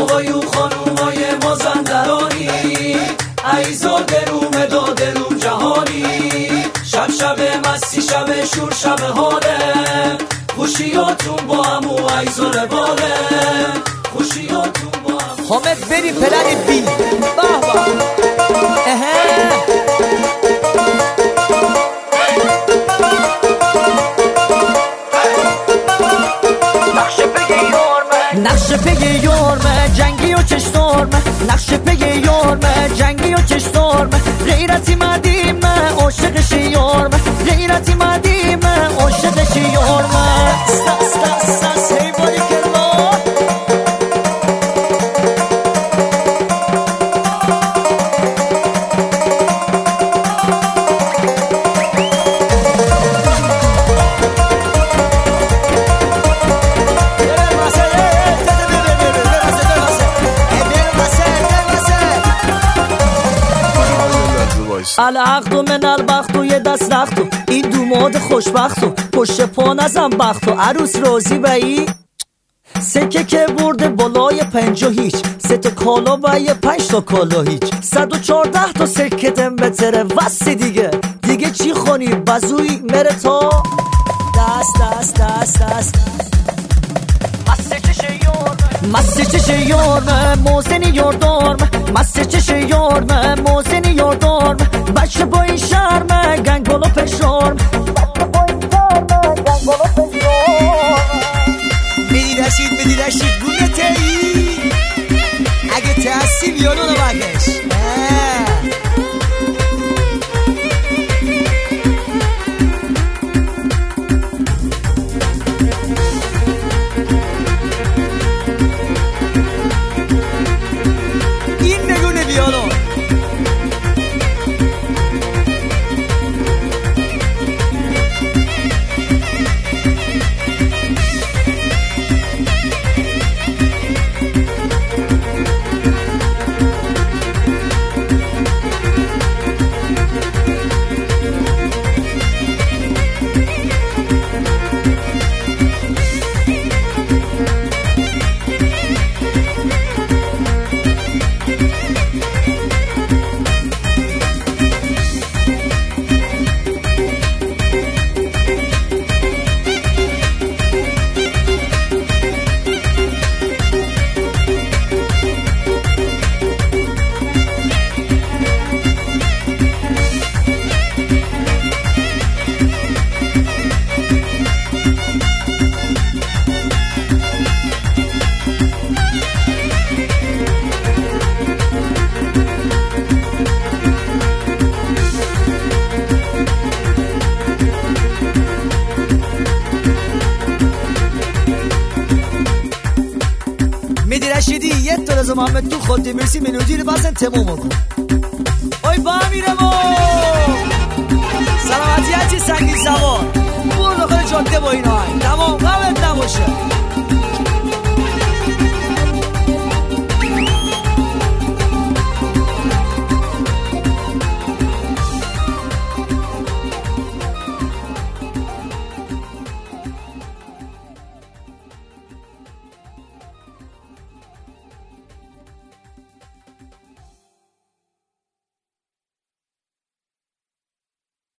آقایون خانومای مازندرانی، عیزا دروم دادروم جهانی، شب شب مستی شب شور شب حاله، خوشیاتون با همو عیزا رباله، خوشیاتون با همو. حامد بریم پلن بی بابا نقشه پی یارمه جنگی و چشتارمه، نقشه پی یارمه جنگی و چشتارمه، غیرتی مدیمه عاشقش یارمه، غیرتی مدیمه عاشقش یارمه. سس حیوانی کلا العقد و من البخت و یه دست رخت و این دوماد خوشبخت و پشت پا نزن بخت و عروس راضی بایی سکه که برده بالای 5 هیچ 3 تا کالا و یه 5 تا کالا هیچ 114 تا سکه دم بتره وسی دیگه چی خونی بزوی مره تا دست مسته چشه یارمه موزنی یاردارمه، مسته چشه یارمه موزنی یاردارمه، بچه با این شرمه گنگالا پشارمه، بچه با این شرمه گنگالا پشارمه. بدی رشید گونه تایی اگه تحصیل یادونو بگش میدی رشیدی یه تو رضا محمد تو خودی مرسی منوجی رو بسن تموم کن اوی با میرم سلامتی هرچی سنگی سوار برو داخل جاده با این آهنگ تمام قبلت نباشه